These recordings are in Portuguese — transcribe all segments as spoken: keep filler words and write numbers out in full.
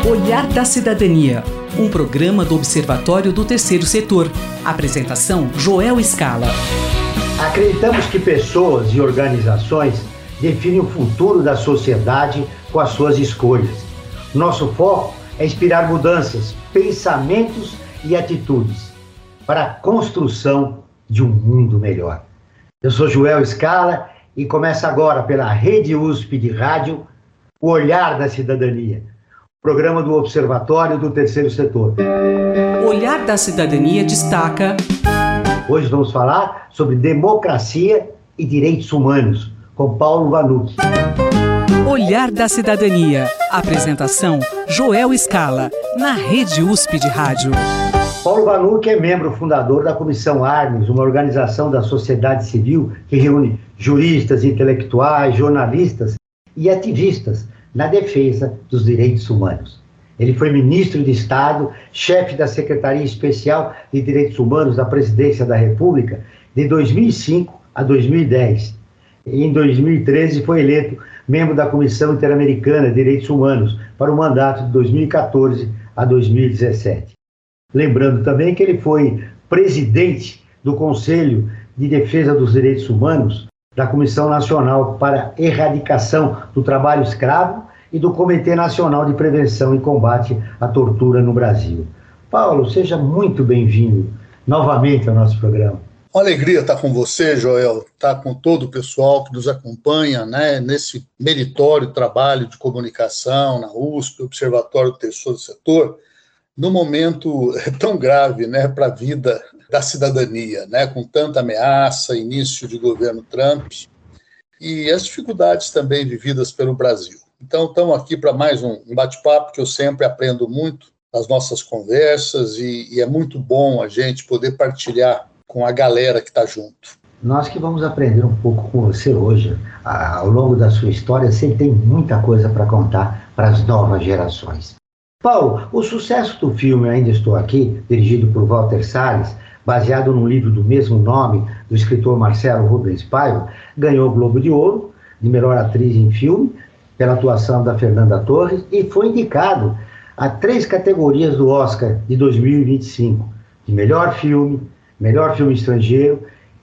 Olhar da Cidadania, um programa do Observatório do Terceiro Setor. Apresentação, Joel Scala. Acreditamos que pessoas e organizações definem o futuro da sociedade com as suas escolhas. Nosso foco é inspirar mudanças, pensamentos e atitudes para a construção de um mundo melhor. Eu sou Joel Scala e começa agora pela Rede U S P de Rádio, o Olhar da Cidadania, programa do Observatório do Terceiro Setor. Olhar da Cidadania destaca... Hoje vamos falar sobre democracia e direitos humanos, com Paulo Vanucchi. Olhar da Cidadania. Apresentação, Joel Scala, na Rede U S P de Rádio. Paulo Vanucchi é membro fundador da Comissão Arnes, uma organização da sociedade civil que reúne juristas, intelectuais, jornalistas e ativistas na defesa dos direitos humanos. Ele foi ministro de Estado, chefe da Secretaria Especial de Direitos Humanos da Presidência da República de dois mil e cinco a dois mil e dez. E em dois mil e treze foi eleito membro da Comissão Interamericana de Direitos Humanos para o mandato de dois mil e quatorze a dois mil e dezessete. Lembrando também que ele foi presidente do Conselho de Defesa dos Direitos Humanos da Comissão Nacional para a Erradicação do Trabalho Escravo e do Comitê Nacional de Prevenção e Combate à Tortura no Brasil. Paulo, seja muito bem-vindo novamente ao nosso programa. Uma alegria estar com você, Joel, estar com todo o pessoal que nos acompanha, né, nesse meritório trabalho de comunicação na U S P, Observatório do Terceiro Setor, num momento tão grave, né, para a vida da cidadania, né, com tanta ameaça, início de governo Trump e as dificuldades também vividas pelo Brasil. Então, estamos aqui para mais um bate-papo que eu sempre aprendo muito nas nossas conversas e, e é muito bom a gente poder partilhar com a galera que está junto. Nós que vamos aprender um pouco com você hoje. Ao longo da sua história, você tem muita coisa para contar para as novas gerações. Paulo, o sucesso do filme Ainda Estou Aqui, dirigido por Walter Salles, baseado num livro do mesmo nome do escritor Marcelo Rubens Paiva, ganhou o Globo de Ouro de melhor atriz em filme pela atuação da Fernanda Torres e foi indicado a três categorias do Oscar de dois mil e vinte e cinco, de melhor filme, melhor filme estrangeiro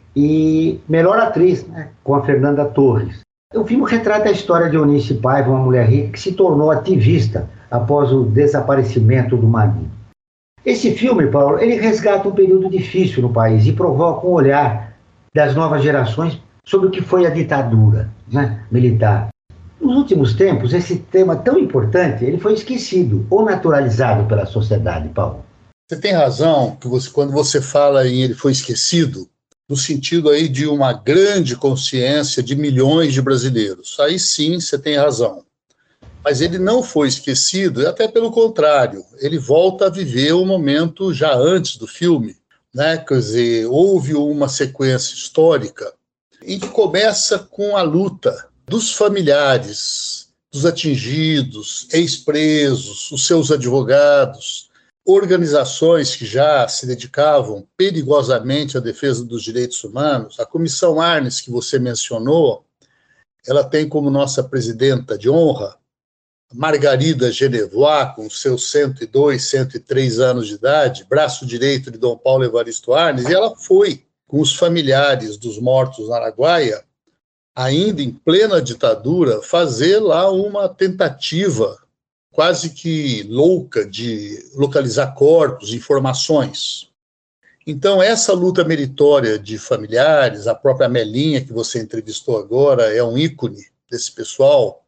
e melhor atriz, né, com a Fernanda Torres. O filme retrata a história de Eunice Paiva, uma mulher rica que se tornou ativista após o desaparecimento do marido. Esse filme, Paulo, ele resgata um período difícil no país e provoca um olhar das novas gerações sobre o que foi a ditadura, né, militar. Nos últimos tempos, esse tema tão importante, ele foi esquecido ou naturalizado pela sociedade, Paulo. Você tem razão que você, quando você fala em ele foi esquecido, no sentido aí de uma grande consciência de milhões de brasileiros. Aí sim, você tem razão. Mas ele não foi esquecido, até pelo contrário, ele volta a viver o momento já antes do filme, né? Quer dizer, houve uma sequência histórica em que começa com a luta dos familiares, dos atingidos, ex-presos, os seus advogados, organizações que já se dedicavam perigosamente à defesa dos direitos humanos. A Comissão Arnes, que você mencionou, ela tem como nossa presidenta de honra Margarida Genevois, com seus cento e dois, cento e três anos de idade, braço direito de Dom Paulo Evaristo Arnes, e ela foi com os familiares dos mortos na Araguaia, ainda em plena ditadura, fazer lá uma tentativa quase que louca de localizar corpos, informações. Então, essa luta meritória de familiares, a própria Melinha, que você entrevistou agora, é um ícone desse pessoal.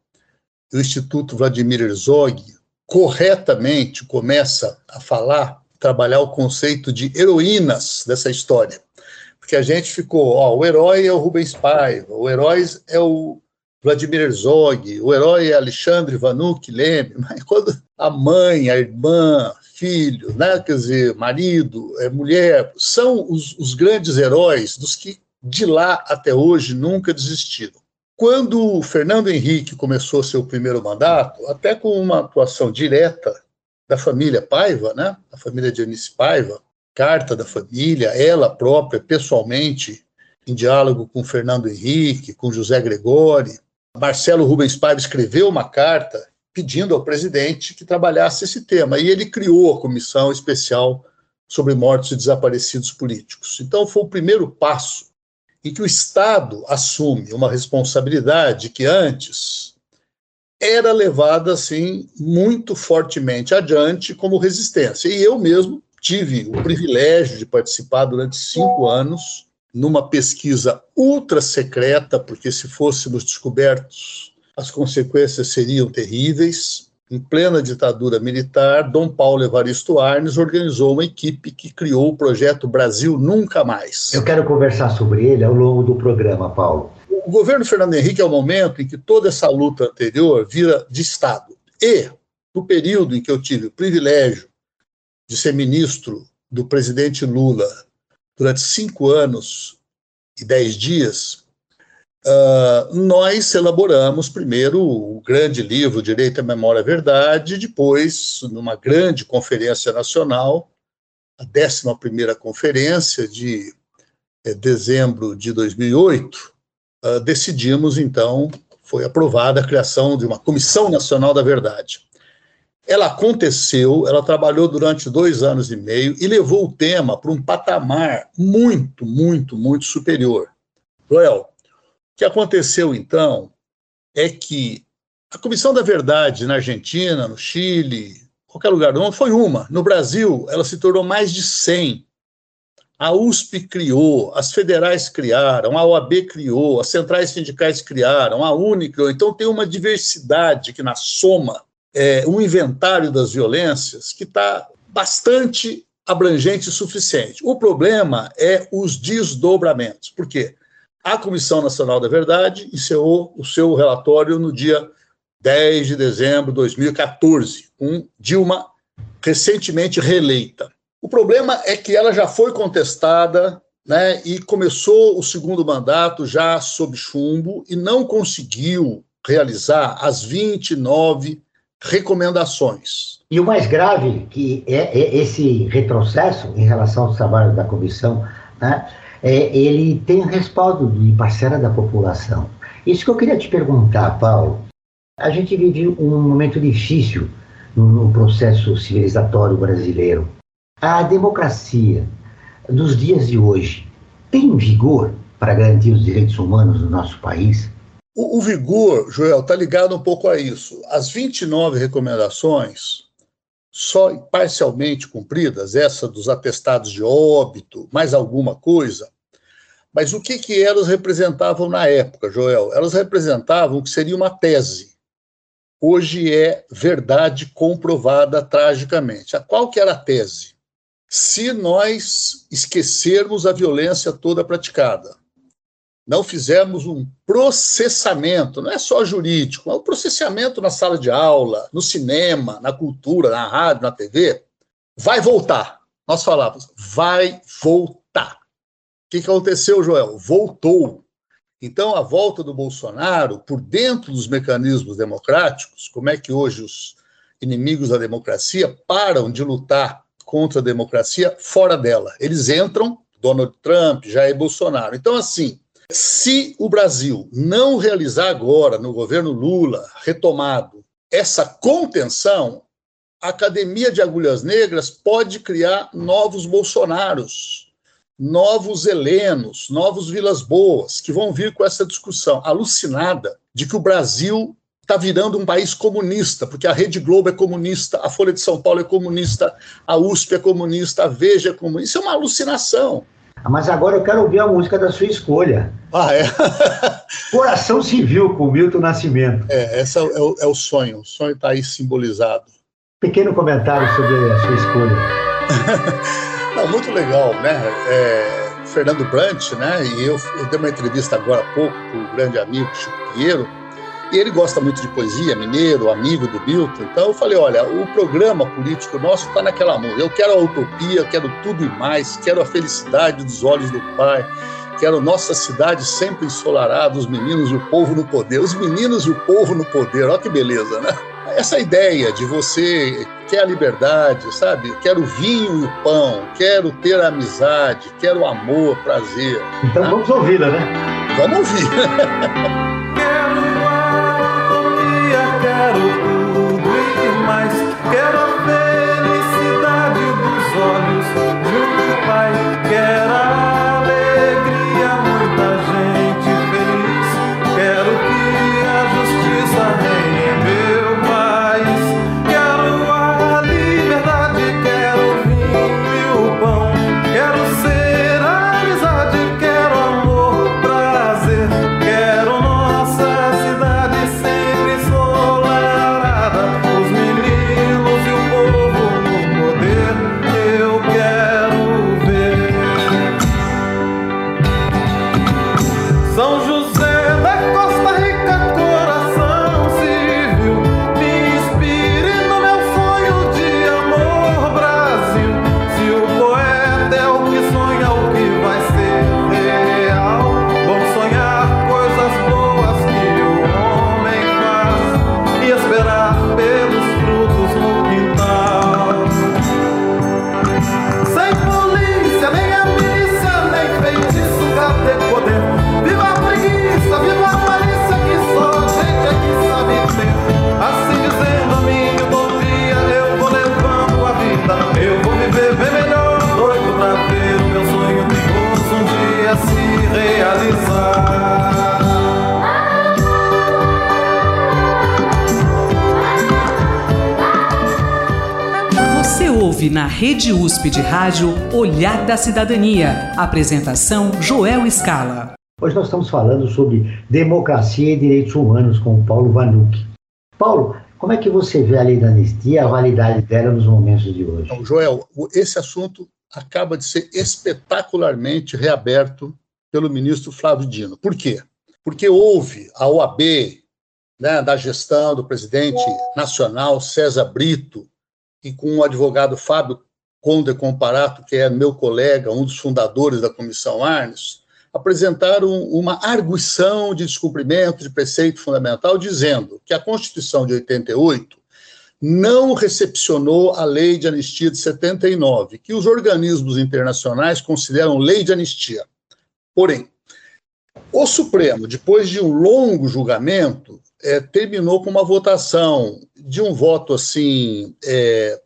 O Instituto Vladimir Herzog corretamente começa a falar, trabalhar o conceito de heroínas dessa história. Porque a gente ficou, ó, o herói é o Rubens Paiva, o herói é o Vladimir Herzog, o herói é Alexandre Vanucchi Leme, mas quando a mãe, a irmã, filho, né, quer dizer, marido, é, mulher, são os, os grandes heróis dos que de lá até hoje nunca desistiram. Quando o Fernando Henrique começou seu primeiro mandato, até com uma atuação direta da família Paiva, né, a família de Eunice Paiva, carta da família, ela própria, pessoalmente, em diálogo com Fernando Henrique, com José Gregori. Marcelo Rubens Paiva escreveu uma carta pedindo ao presidente que trabalhasse esse tema. E ele criou a Comissão Especial sobre Mortos e Desaparecidos Políticos. Então, foi o primeiro passo em que o Estado assume uma responsabilidade que antes era levada, assim, muito fortemente adiante como resistência. E eu mesmo tive o privilégio de participar durante cinco anos numa pesquisa ultra secreta, porque se fôssemos descobertos, as consequências seriam terríveis. Em plena ditadura militar, Dom Paulo Evaristo Arnes organizou uma equipe que criou o projeto Brasil Nunca Mais. Eu quero conversar sobre ele ao longo do programa, Paulo. O governo Fernando Henrique é o momento em que toda essa luta anterior vira de Estado. E, no período em que eu tive o privilégio de ser ministro do presidente Lula durante cinco anos e dez dias, uh, nós elaboramos primeiro o grande livro Direito à Memória e Verdade, depois, numa grande conferência nacional, a décima primeira conferência de eh, dezembro de dois mil e oito, Uh, decidimos, então, foi aprovada a criação de uma Comissão Nacional da Verdade. Ela aconteceu, ela trabalhou durante dois anos e meio e levou o tema para um patamar muito, muito, muito superior. Joel, o que aconteceu, então, é que a Comissão da Verdade na Argentina, no Chile, qualquer lugar do mundo, foi uma. No Brasil, ela se tornou mais de cem. A U S P criou, as federais criaram, a O A B criou, as centrais sindicais criaram, a UNE criou. Então tem uma diversidade que, na soma, é um inventário das violências que está bastante abrangente e suficiente. O problema é os desdobramentos. Por quê? A Comissão Nacional da Verdade encerrou o seu relatório no dia dez de dezembro de dois mil e quatorze, com Dilma recentemente reeleita. O problema é que ela já foi contestada, né, e começou o segundo mandato já sob chumbo e não conseguiu realizar as vinte e nove recomendações. E o mais grave que é, é esse retrocesso em relação aos trabalhos da comissão, né, é, ele tem respaldo de parcela da população. Isso que eu queria te perguntar, Paulo. A gente vive um momento difícil no, no processo civilizatório brasileiro. A democracia dos dias de hoje tem vigor para garantir os direitos humanos no nosso país? O, o vigor, Joel, está ligado um pouco a isso. As vinte e nove recomendações, só parcialmente cumpridas, essa dos atestados de óbito, mais alguma coisa, mas o que, que elas representavam na época, Joel? Elas representavam o que seria uma tese. Hoje é verdade comprovada tragicamente. Qual que era a tese? Se nós esquecermos a violência toda praticada, não fizermos um processamento, não é só jurídico, é um processamento na sala de aula, no cinema, na cultura, na rádio, na T V, vai voltar. Nós falávamos, vai voltar. O que, que aconteceu, Joel? Voltou. Então, a volta do Bolsonaro, por dentro dos mecanismos democráticos, como é que hoje os inimigos da democracia param de lutar contra a democracia fora dela. Eles entram, Donald Trump, Jair Bolsonaro. Então, assim, se o Brasil não realizar agora, no governo Lula, retomado, essa contenção, a Academia de Agulhas Negras pode criar novos Bolsonaros, novos Helenos, novos Vilas Boas, que vão vir com essa discussão alucinada de que o Brasil está virando um país comunista, porque a Rede Globo é comunista, a Folha de São Paulo é comunista, a U S P é comunista, a Veja é comunista. Isso é uma alucinação. Mas agora eu quero ouvir a música da sua escolha. Ah, é? Coração Civil, com Milton Nascimento. É, esse é o, é o sonho. O sonho está aí simbolizado. Pequeno comentário sobre a sua escolha. Não, muito legal, né? É, Fernando Brant, né? E eu, eu dei uma entrevista agora há pouco para o grande amigo Chico Pinheiro, e ele gosta muito de poesia, mineiro, amigo do Milton. Então eu falei, olha, o programa político nosso está naquela música. Eu quero a utopia, quero tudo e mais, quero a felicidade dos olhos do Pai, quero nossa cidade sempre ensolarada, os meninos e o povo no poder. Os meninos e o povo no poder, olha que beleza, né? Essa ideia de você quer a liberdade, sabe? Quero o vinho e o pão, quero ter a amizade, quero amor, prazer. Então tá? Vamos ouvi-la, né? Vamos ouvir. Quero a utopia, quero tudo ouve na Rede U S P de Rádio Olhar da Cidadania. Apresentação Joel Scala. Hoje nós estamos falando sobre democracia e direitos humanos com o Paulo Vanucchi. Paulo, como é que você vê a lei da anistia e a validade dela nos momentos de hoje? Então, Joel, esse assunto acaba de ser espetacularmente reaberto pelo ministro Flávio Dino. Por quê? Porque houve a O A B, né, da gestão do presidente nacional César Brito, e com o advogado Fábio Conde Comparato, que é meu colega, um dos fundadores da Comissão Arnes, apresentaram uma arguição de descumprimento de preceito fundamental, dizendo que a Constituição de oitenta e oito não recepcionou a lei de anistia de setenta e nove, que os organismos internacionais consideram lei de anistia. Porém, o Supremo, depois de um longo julgamento, é, terminou com uma votação de um voto assim é,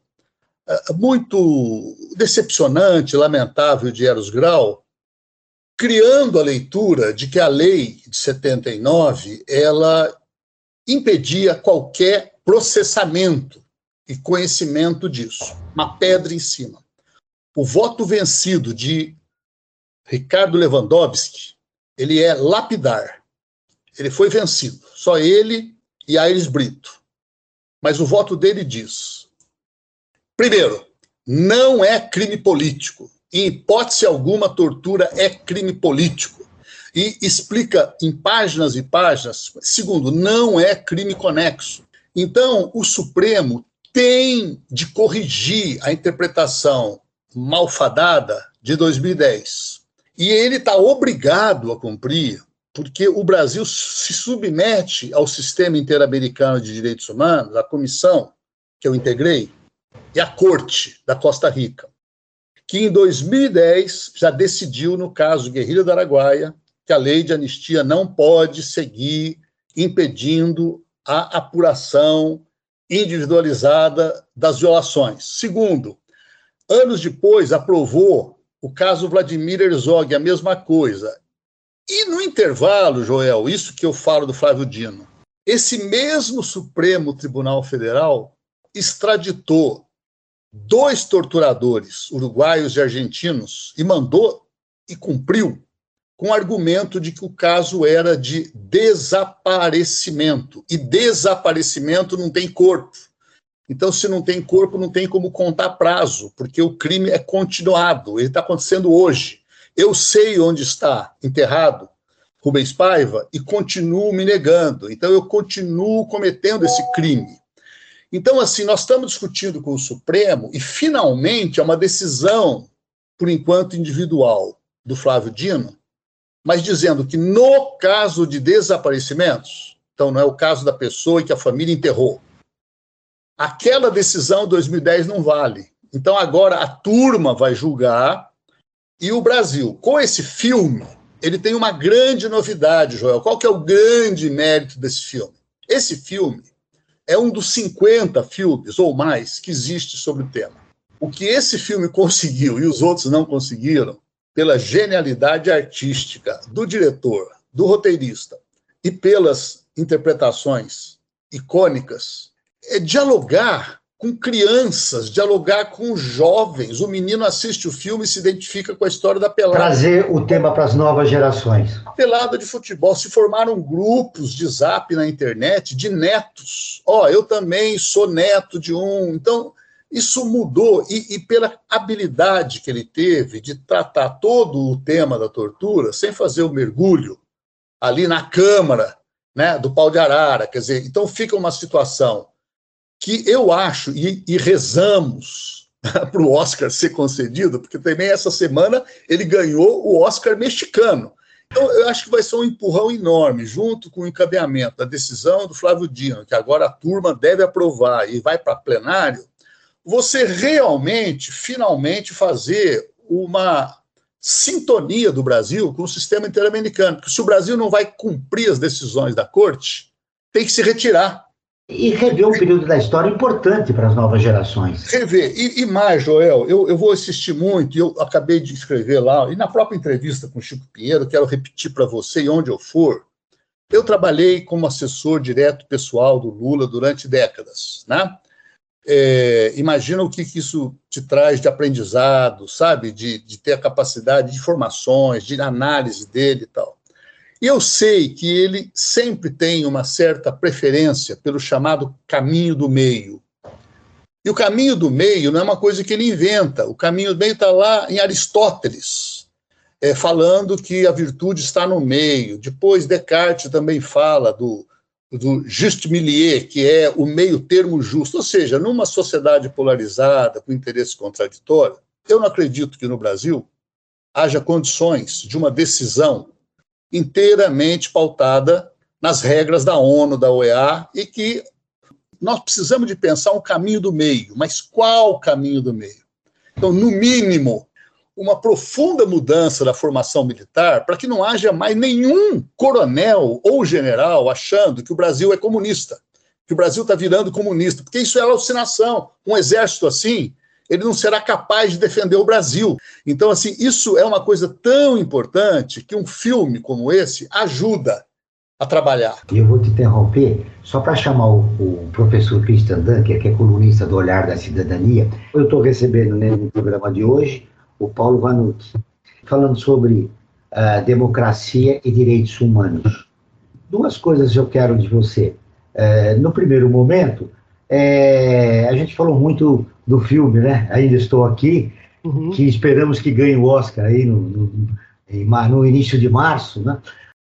muito decepcionante, lamentável de Eros Grau, criando a leitura de que a lei de setenta e nove ela impedia qualquer processamento e conhecimento disso. Uma pedra em cima. O voto vencido de Ricardo Lewandowski, ele é lapidar. Ele foi vencido. Só ele e Aires Brito. Mas o voto dele diz: primeiro, não é crime político. Em hipótese alguma, tortura é crime político. E explica em páginas e páginas. Segundo, não é crime conexo. Então, o Supremo tem de corrigir a interpretação malfadada de dois mil e dez. E ele está obrigado a cumprir, porque o Brasil se submete ao sistema interamericano de direitos humanos, a comissão que eu integrei, e a Corte da Costa Rica, que em dois mil e dez já decidiu, no caso Guerrilha do Araguaia, que a lei de anistia não pode seguir impedindo a apuração individualizada das violações. Segundo, anos depois aprovou o caso Vladimir Herzog, a mesma coisa. E no intervalo, Joel, isso que eu falo do Flávio Dino, esse mesmo Supremo Tribunal Federal extraditou dois torturadores, uruguaios e argentinos, e mandou e cumpriu, com o argumento de que o caso era de desaparecimento. E desaparecimento não tem corpo. Então, se não tem corpo, não tem como contar prazo, porque o crime é continuado, ele está acontecendo hoje. Eu sei onde está enterrado Rubens Paiva e continuo me negando. Então, eu continuo cometendo esse crime. Então, assim, nós estamos discutindo com o Supremo e, finalmente, é uma decisão, por enquanto individual, do Flávio Dino, mas dizendo que no caso de desaparecimentos, então não é o caso da pessoa e que a família enterrou, aquela decisão de dois mil e dez não vale. Então agora a turma vai julgar e o Brasil, com esse filme, ele tem uma grande novidade, Joel. Qual que é o grande mérito desse filme? Esse filme é um dos cinquenta filmes ou mais que existe sobre o tema. O que esse filme conseguiu e os outros não conseguiram, pela genialidade artística do diretor, do roteirista e pelas interpretações icônicas, é dialogar com crianças, dialogar com jovens. O menino assiste o filme e se identifica com a história da pelada. Trazer o tema para as novas gerações. Pelada de futebol. Se formaram grupos de zap na internet de netos. Ó, oh, eu também sou neto de um. Então, isso mudou. E, e pela habilidade que ele teve de tratar todo o tema da tortura sem fazer o mergulho ali na Câmara, né, do pau de arara. Quer dizer, então fica uma situação que eu acho, e, e rezamos para o Oscar ser concedido, porque também essa semana ele ganhou o Oscar mexicano. Então, eu acho que vai ser um empurrão enorme, junto com o encaminhamento da decisão do Flávio Dino, que agora a turma deve aprovar e vai para plenário, você realmente, finalmente, fazer uma sintonia do Brasil com o sistema interamericano. Porque se o Brasil não vai cumprir as decisões da Corte, tem que se retirar. E rever um período da história importante para as novas gerações. Rever. E, e mais, Joel, eu, eu vou assistir muito, e eu acabei de escrever lá, e na própria entrevista com o Chico Pinheiro, quero repetir para você, e onde eu for, eu trabalhei como assessor direto pessoal do Lula durante décadas, né? É, imagina o que, que isso te traz de aprendizado, sabe? De, de ter a capacidade de informações, de análise dele e tal. E eu sei que ele sempre tem uma certa preferência pelo chamado caminho do meio. E o caminho do meio não é uma coisa que ele inventa. O caminho do meio está lá em Aristóteles, é, falando que a virtude está no meio. Depois Descartes também fala do, do juste milieu, que é o meio termo justo. Ou seja, numa sociedade polarizada, com interesses contraditórios, eu não acredito que no Brasil haja condições de uma decisão inteiramente pautada nas regras da ONU, da O E A, e que nós precisamos de pensar um caminho do meio. Mas qual caminho do meio? Então, no mínimo, uma profunda mudança da formação militar para que não haja mais nenhum coronel ou general achando que o Brasil é comunista, que o Brasil está virando comunista, porque isso é alucinação. Um exército assim, ele não será capaz de defender o Brasil. Então, assim, isso é uma coisa tão importante que um filme como esse ajuda a trabalhar. E eu vou te interromper só para chamar o, o professor Christian Dunker, que é colunista do Olhar da Cidadania. Eu estou recebendo, né, no programa de hoje o Paulo Vanucci, falando sobre uh, democracia e direitos humanos. Duas coisas eu quero de você. Uh, no primeiro momento, é, a gente falou muito do filme, né? Ainda Estou Aqui, uhum. que esperamos que ganhe o Oscar aí no, no, no início de março, né?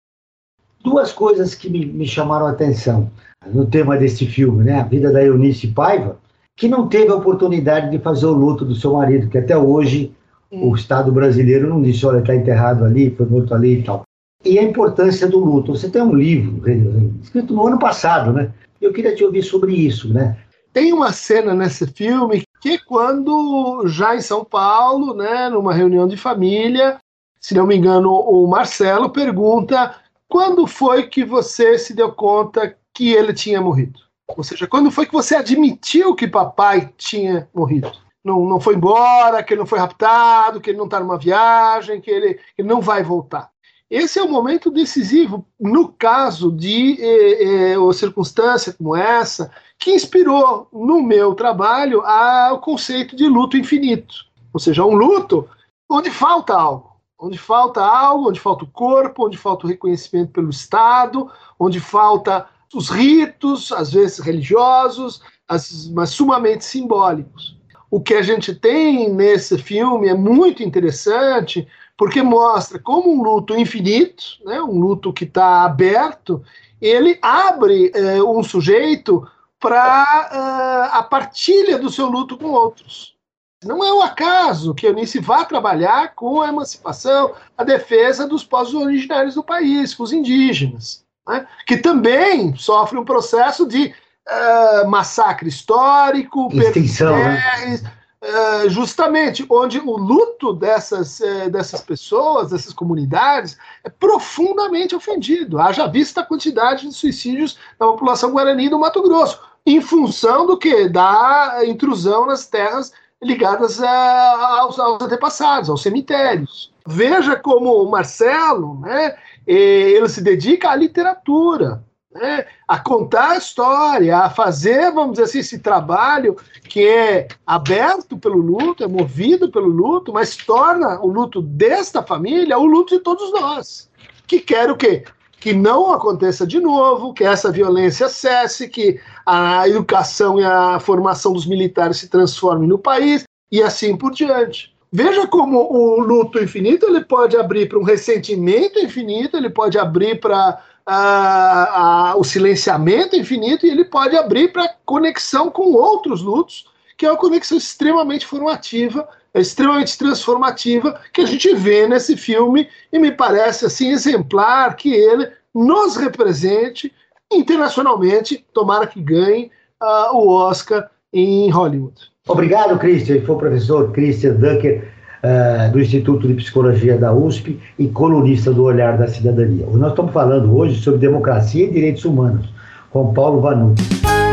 Duas coisas que me, me chamaram a atenção no tema desse filme, né? A vida da Eunice Paiva, que não teve a oportunidade de fazer o luto do seu marido, que até hoje hum. o Estado brasileiro não disse, olha, está enterrado ali, foi morto ali e tal. E a importância do luto. Você tem um livro escrito no ano passado, né? Eu queria te ouvir sobre isso, né? Tem uma cena nesse filme que quando, já em São Paulo, né, numa reunião de família, se não me engano, o Marcelo pergunta: quando foi que você se deu conta que ele tinha morrido? Ou seja, quando foi que você admitiu que papai tinha morrido? Não, não foi embora, que ele não foi raptado, que ele não está numa viagem, que ele, que ele não vai voltar. Esse é um momento decisivo, no caso de eh, eh, uma circunstância como essa, que inspirou no meu trabalho a, o conceito de luto infinito. Ou seja, um luto onde falta algo. Onde falta algo, onde falta o corpo, onde falta o reconhecimento pelo Estado, onde falta os ritos, às vezes religiosos, as, mas sumamente simbólicos. O que a gente tem nesse filme é muito interessante, porque mostra como um luto infinito, né, um luto que está aberto, ele abre eh, um sujeito para uh, a partilha do seu luto com outros. Não é o acaso que a Eunice vá trabalhar com a emancipação, a defesa dos povos originários do país, com os indígenas, né, que também sofrem um processo de uh, massacre histórico, extinção, P R s, né? Uh, justamente onde o luto dessas, uh, dessas pessoas, dessas comunidades, é profundamente ofendido. Haja vista a quantidade de suicídios da população guarani do Mato Grosso, em função do quê? Da intrusão nas terras ligadas a, aos, aos antepassados, aos cemitérios. Veja como o Marcelo, né, ele se dedica à literatura, né, a contar a história, a fazer, vamos dizer assim, esse trabalho que é aberto pelo luto, é movido pelo luto, mas torna o luto desta família o luto de todos nós. Que quer o quê? Que não aconteça de novo, que essa violência cesse, que a educação e a formação dos militares se transformem no país, e assim por diante. Veja como o luto infinito ele pode abrir para um ressentimento infinito, ele pode abrir para uh, uh, o silenciamento infinito, e ele pode abrir para conexão com outros lutos, que é uma conexão extremamente formativa, extremamente transformativa, que a gente vê nesse filme, e me parece assim exemplar que ele nos represente internacionalmente, tomara que ganhe uh, o Oscar em Hollywood. Obrigado, Christian. Foi o professor Christian Dunker, uh, do Instituto de Psicologia da U S P e colunista do Olhar da Cidadania. Nós estamos falando hoje sobre democracia e direitos humanos, com Paulo Vanucci.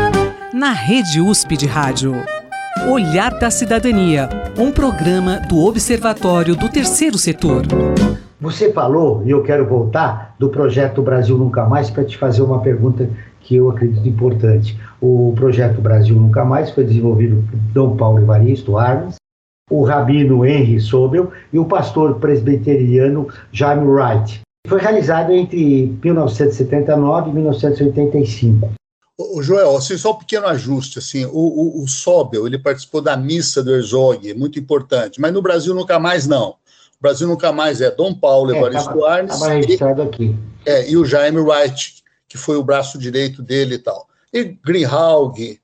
Na Rede U S P de Rádio. Olhar da Cidadania, um programa do Observatório do Terceiro Setor. Você falou, e eu quero voltar, do projeto Brasil Nunca Mais para te fazer uma pergunta que eu acredito importante. O projeto Brasil Nunca Mais foi desenvolvido por Dom Paulo Evaristo Arnes, o rabino Henry Sobel e o pastor presbiteriano Jaime Wright. Foi realizado entre mil novecentos e setenta e nove e mil novecentos e oitenta e cinco. O Joel, assim, só um pequeno ajuste, assim, o, o, o Sobel, ele participou da missa do Herzog, muito importante, mas no Brasil Nunca Mais não. O Brasil Nunca Mais é Dom Paulo Evaristo é, Arnes. Estava registrado aqui. É, e o Jaime Wright, que foi o braço direito dele e tal. E Greenhalgh,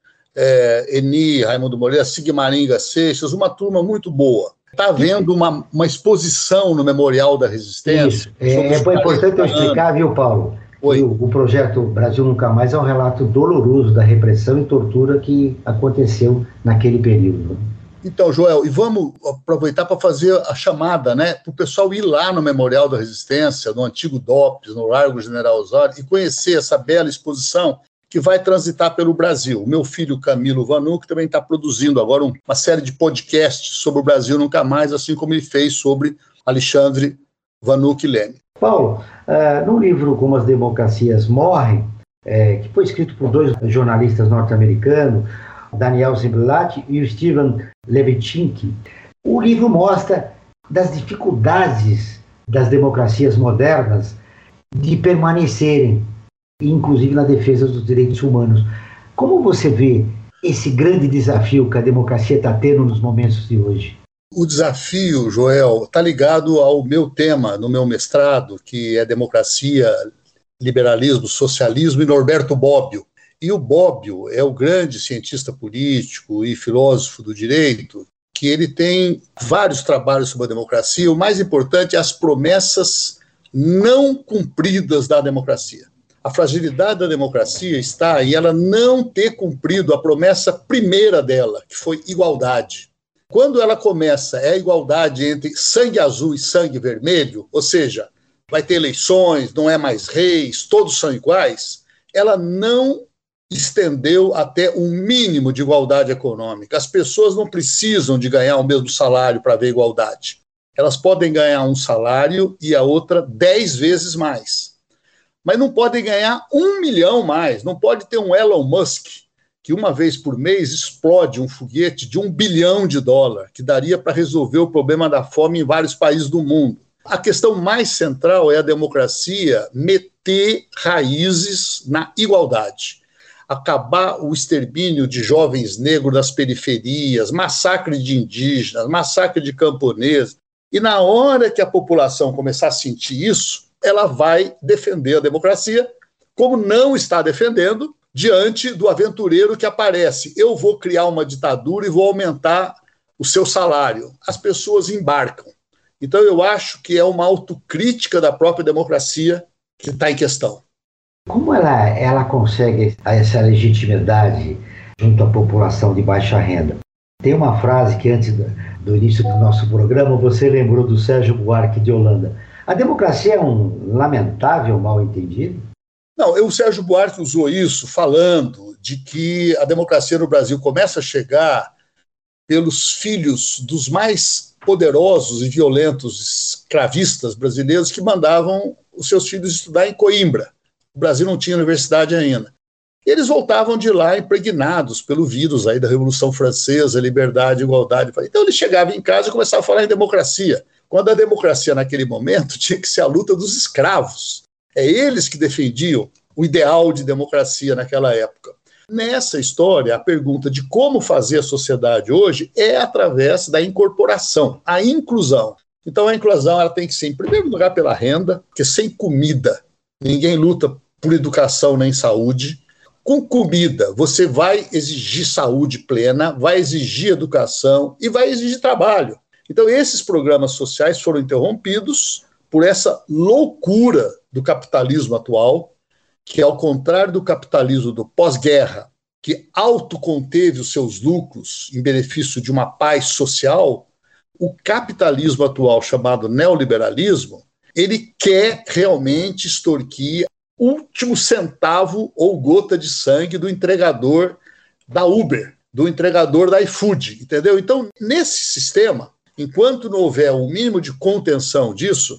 é, Eni, Raimundo Moreira, Sigmaringa Seixas, uma turma muito boa. Está havendo uma, uma exposição no Memorial da Resistência. Isso. É, é importante eu explicar, viu, Paulo? O, o projeto Brasil Nunca Mais é um relato doloroso da repressão e tortura que aconteceu naquele período. Então, Joel, e vamos aproveitar para fazer a chamada, né, para o pessoal ir lá no Memorial da Resistência, no antigo D O P S, no Largo General Osório, e conhecer essa bela exposição que vai transitar pelo Brasil. O meu filho Camilo Vanucchi também está produzindo agora um, uma série de podcasts sobre o Brasil Nunca Mais, assim como ele fez sobre Alexandre Vanucchi Leme. Paulo, uh, no livro Como as Democracias Morrem, é, que foi escrito por dois jornalistas norte-americanos, Daniel Ziblatt e o Steven Levitchinsky, o livro mostra das dificuldades das democracias modernas de permanecerem, inclusive na defesa dos direitos humanos. Como você vê esse grande desafio que a democracia está tendo nos momentos de hoje? O desafio, Joel, está ligado ao meu tema no meu mestrado, que é democracia, liberalismo, socialismo e Norberto Bobbio. E o Bobbio é o grande cientista político e filósofo do direito, que ele tem vários trabalhos sobre a democracia. O mais importante é as promessas não cumpridas da democracia. A fragilidade da democracia está em ela não ter cumprido a promessa primeira dela, que foi igualdade. Quando ela começa, é a igualdade entre sangue azul e sangue vermelho, ou seja, vai ter eleições, não é mais reis, todos são iguais, ela não estendeu até um mínimo de igualdade econômica. As pessoas não precisam de ganhar o mesmo salário para ver igualdade. Elas podem ganhar um salário e a outra dez vezes mais. Mas não podem ganhar um milhão mais. Não pode ter um Elon Musk que uma vez por mês explode um foguete de um bilhão de dólar, que daria para resolver o problema da fome em vários países do mundo. A questão mais central é a democracia meter raízes na igualdade. Acabar o extermínio de jovens negros das periferias, massacre de indígenas, massacre de camponeses. E na hora que a população começar a sentir isso, ela vai defender a democracia, como não está defendendo diante do aventureiro que aparece. Eu vou criar uma ditadura e vou aumentar o seu salário. As pessoas embarcam. Então eu acho que é uma autocrítica da própria democracia que está em questão. Como ela, ela consegue essa legitimidade junto à população de baixa renda? Tem uma frase que antes do, do início do nosso programa você lembrou do Sérgio Buarque de Holanda. A democracia é um lamentável mal-entendido? Não, eu, o Sérgio Buarque usou isso falando de que a democracia no Brasil começa a chegar pelos filhos dos mais poderosos e violentos escravistas brasileiros que mandavam os seus filhos estudar em Coimbra. O Brasil não tinha universidade ainda. Eles voltavam de lá impregnados pelo vírus aí da Revolução Francesa, liberdade, igualdade. Então eles chegavam em casa e começavam a falar em democracia, quando a democracia naquele momento tinha que ser a luta dos escravos. É eles que defendiam o ideal de democracia naquela época. Nessa história, a pergunta de como fazer a sociedade hoje é através da incorporação, a inclusão. Então a inclusão ela tem que ser, em primeiro lugar, pela renda, porque sem comida ninguém luta por educação nem saúde. Com comida, você vai exigir saúde plena, vai exigir educação e vai exigir trabalho. Então, esses programas sociais foram interrompidos por essa loucura do capitalismo atual, que, ao contrário do capitalismo do pós-guerra, que autoconteve os seus lucros em benefício de uma paz social, o capitalismo atual, chamado neoliberalismo, ele quer realmente extorquir o último centavo ou gota de sangue do entregador da Uber, do entregador da iFood, entendeu? Então, nesse sistema, enquanto não houver o mínimo de contenção disso,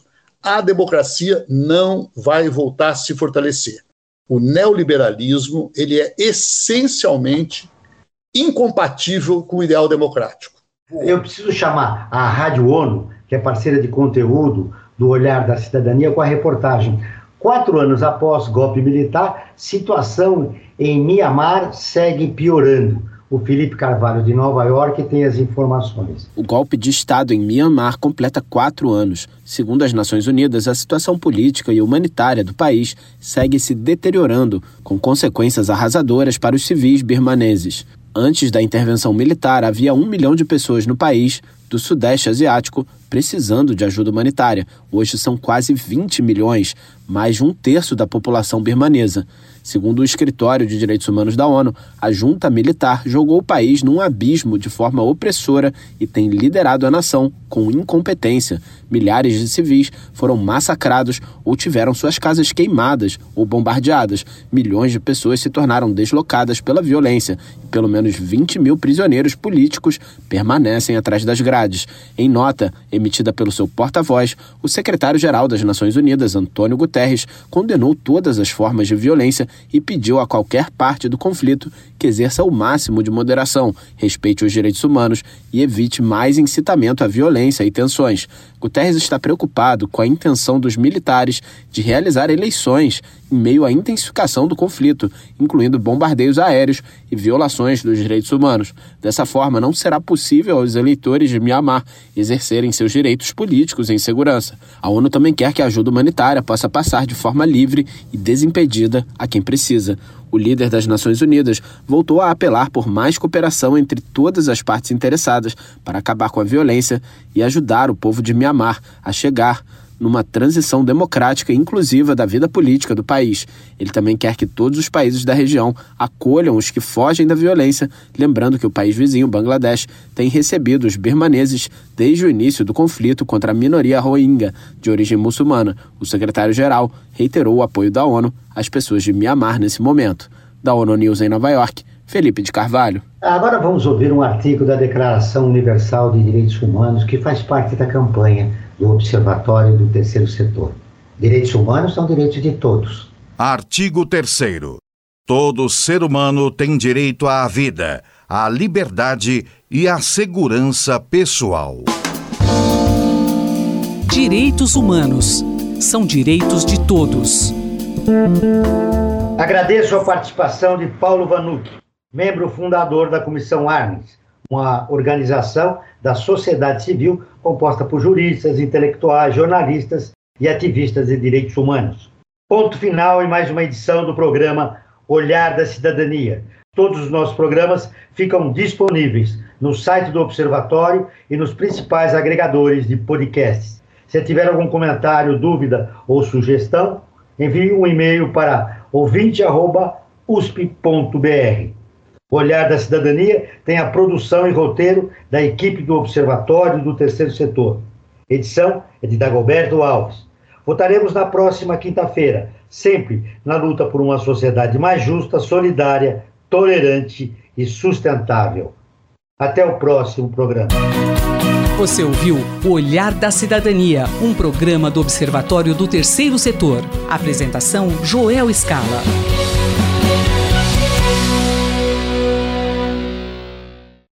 a democracia não vai voltar a se fortalecer. O neoliberalismo ele é essencialmente incompatível com o ideal democrático. Eu preciso chamar a Rádio ONU, que é parceira de conteúdo do Olhar da Cidadania, com a reportagem Quatro anos após golpe militar, situação em Mianmar segue piorando. O Felipe Carvalho, de Nova York, tem as informações. O golpe de Estado em Mianmar completa quatro anos. Segundo as Nações Unidas, a situação política e humanitária do país segue se deteriorando, com consequências arrasadoras para os civis birmaneses. Antes da intervenção militar, havia um milhão de pessoas no país do Sudeste Asiático precisando de ajuda humanitária. Hoje são quase vinte milhões, mais de um terço da população birmanesa. Segundo o Escritório de Direitos Humanos da ONU, a junta militar jogou o país num abismo de forma opressora e tem liderado a nação com incompetência. Milhares de civis foram massacrados ou tiveram suas casas queimadas ou bombardeadas. Milhões de pessoas se tornaram deslocadas pela violência e pelo menos vinte mil prisioneiros políticos permanecem atrás das grades. Em nota emitida pelo seu porta-voz, o secretário-geral das Nações Unidas, Antônio Guterres, condenou todas as formas de violência e pediu a qualquer parte do conflito que exerça o máximo de moderação, respeite os direitos humanos e evite mais incitamento à violência e tensões. Guterres está preocupado com a intenção dos militares de realizar eleições em meio à intensificação do conflito, incluindo bombardeios aéreos e violações dos direitos humanos. Dessa forma, não será possível aos eleitores de Mianmar exercerem seus direitos políticos em segurança. A ONU também quer que a ajuda humanitária possa passar de forma livre e desimpedida a quem precisa. O líder das Nações Unidas voltou a apelar por mais cooperação entre todas as partes interessadas para acabar com a violência e ajudar o povo de Mianmar a chegar numa transição democrática e inclusiva da vida política do país. Ele também quer que todos os países da região acolham os que fogem da violência, lembrando que o país vizinho, Bangladesh, tem recebido os birmaneses desde o início do conflito contra a minoria Rohingya, de origem muçulmana. O secretário-geral reiterou o apoio da ONU às pessoas de Mianmar nesse momento. Da ONU News em Nova York, Felipe de Carvalho. Agora vamos ouvir um artigo da Declaração Universal de Direitos Humanos que faz parte da campanha do Observatório do Terceiro Setor. Direitos humanos são direitos de todos. Artigo terceiro. Todo ser humano tem direito à vida, à liberdade e à segurança pessoal. Direitos humanos são direitos de todos. Agradeço a participação de Paulo Vanucchi, membro fundador da Comissão Arnes, uma organização da sociedade civil composta por juristas, intelectuais, jornalistas e ativistas de direitos humanos. Ponto final em mais uma edição do programa Olhar da Cidadania. Todos os nossos programas ficam disponíveis no site do Observatório e nos principais agregadores de podcasts. Se tiver algum comentário, dúvida ou sugestão, envie um e-mail para ouvinte arroba usp ponto br. O Olhar da Cidadania tem a produção e roteiro da equipe do Observatório do Terceiro Setor. Edição é de Dagoberto Alves. Votaremos na próxima quinta-feira, sempre na luta por uma sociedade mais justa, solidária, tolerante e sustentável. Até o próximo programa. Você ouviu o Olhar da Cidadania, um programa do Observatório do Terceiro Setor. Apresentação: Joel Scala.